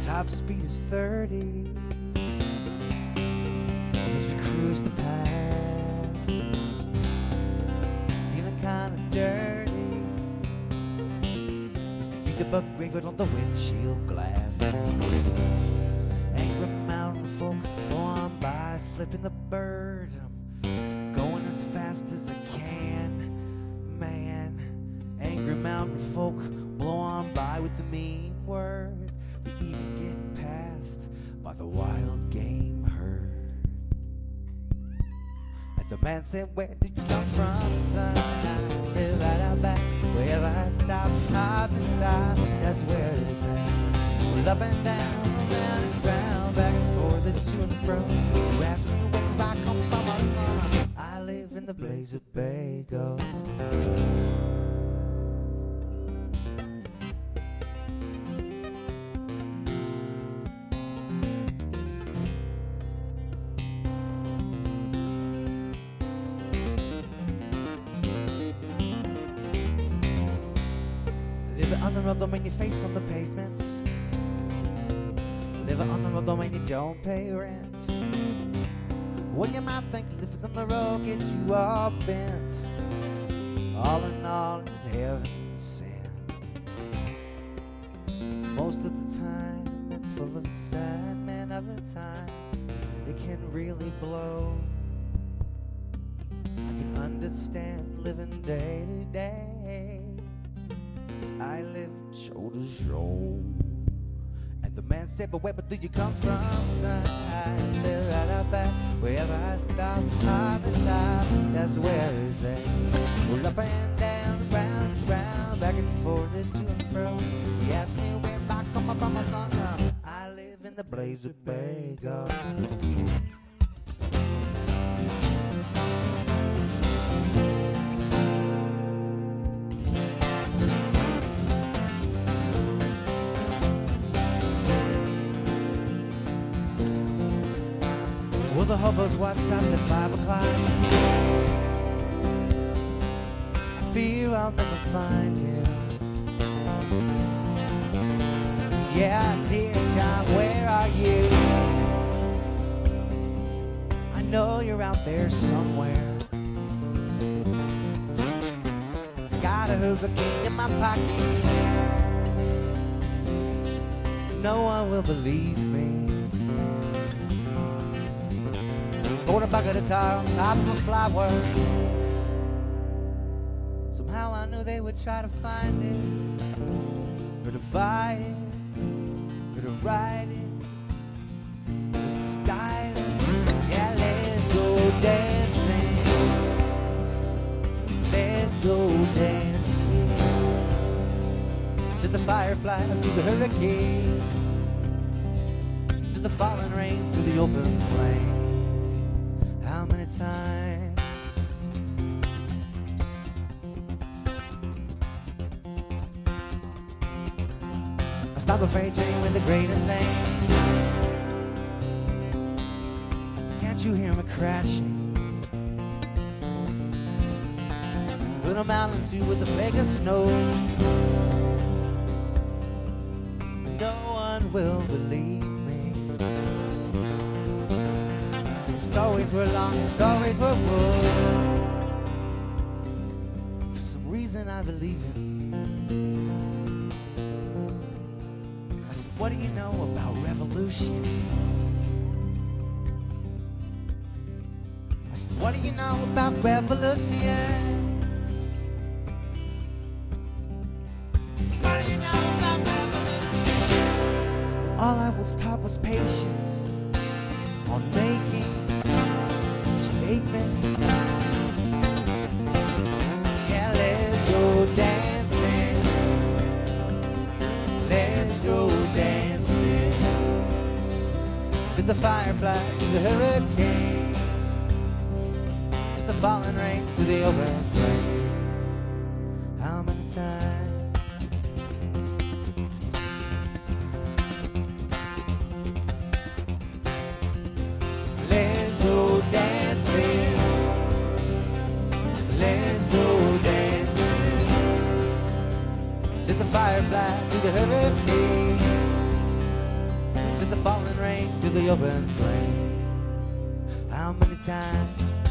Top speed is 30 as we cruise the pass, feeling kinda dirty. Used to feed the bug graveyard on the windshield glass. Angry mountain folk go on by, flipping the bird. I'm going as fast as I can, man. Angry mountain folk blow on by with the mean word. We even get passed by the wild game herd. And the man said, where did you come from, son? I said, right out back, wherever I stop, stop and stop, that's where it's at. Well, up and down, around and round, back and forth and to and fro. You ask me where I come from, son. I live in the Blazer Bay, go. Live on the road, don't mean your face on the pavements. Live on the road, don't mean you don't pay rent. What you might think living on the road gets you all bent. All in all, it's heaven sent. Most of the time, it's full of excitement. Other times, it can really blow. I can understand living day to day. I live show to show. And the man said, but where do you come from, son? I said, right out back, wherever I stop, stop and stop, that's where it's at. Well, up and down, round and round, back and forth and to and fro. He asked me where I come from, my son. I live in the Blazer Bay, go. Well, the Hubbard's watch stopped at 5 o'clock. I fear I'll never find him. Yeah, dear John, where are you? I know you're out there somewhere. Got a hurricane in my pocket. No one will believe me. Bought a bucket of tar on top of a flower. Somehow I knew they would try to find it, or to buy it, or to ride it, to style it. Yeah, let's go dancing. Let's go dancing. Said the firefly through the hurricane. Said the falling rain through the open flame. How many times I stop a freight train with a grain of sand? Can't you hear me crashing? Split a mountain too with a flake of snow. No one will believe me. Stories were long, stories were full. For some reason I believe it. I said, what do you know about revolution? I said, what do you know about revolution? I said, what do you know about revolution? All I was taught was patience on making statement. Yeah, let's go dancing. Let's go dancing. Said the firefly to the hurricane. Said the falling rain to the open flame. How many times? Let's go dancing. Let's go dancing. Said the firefly to the hurricane. falling rain through the open flame. How many times?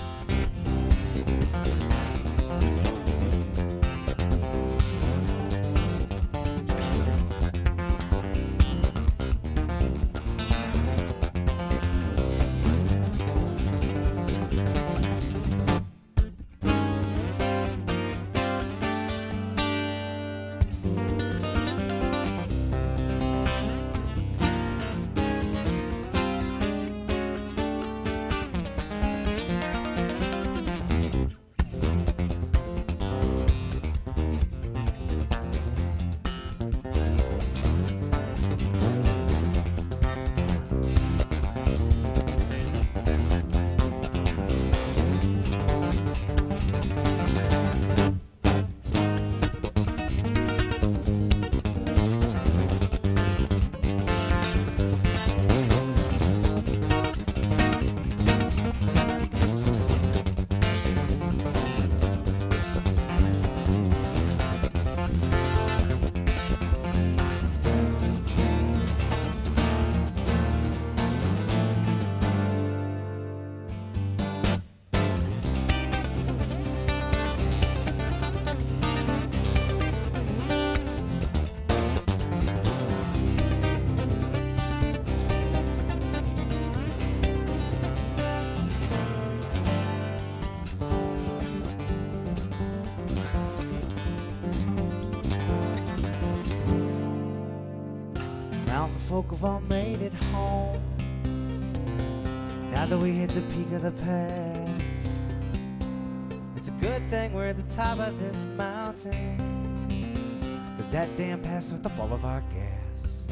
Mountain folk have all made it home. Now that we hit the peak of the pass, it's a good thing we're at the top of this mountain, 'cause that damn pass sucked up all of our gas.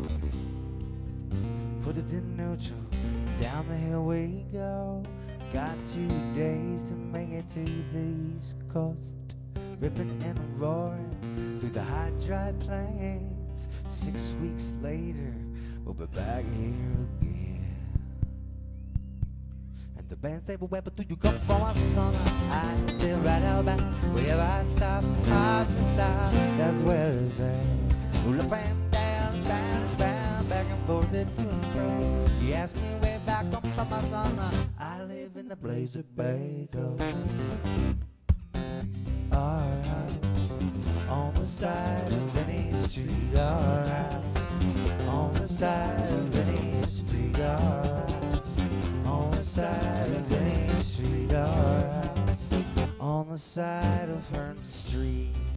Put it in neutral, down the hill we go. Got 2 days to make it to the East Coast, ripping and roaring through the hot, dry plains. 6 weeks later, we'll be back here again. And the band say, well, where do you come from, my son? I sit right out back, wherever I stop, that's where it's at. Roll up and down, back and forth, to and fro. He asked me where back I'm from, my son. I live in the Blazer Bay Coast. Alright, on the side of Vinnie Street, alright. On the side of Vinnie Street, alright. On the side of Vinnie Street, alright. On the side of Hearn Street.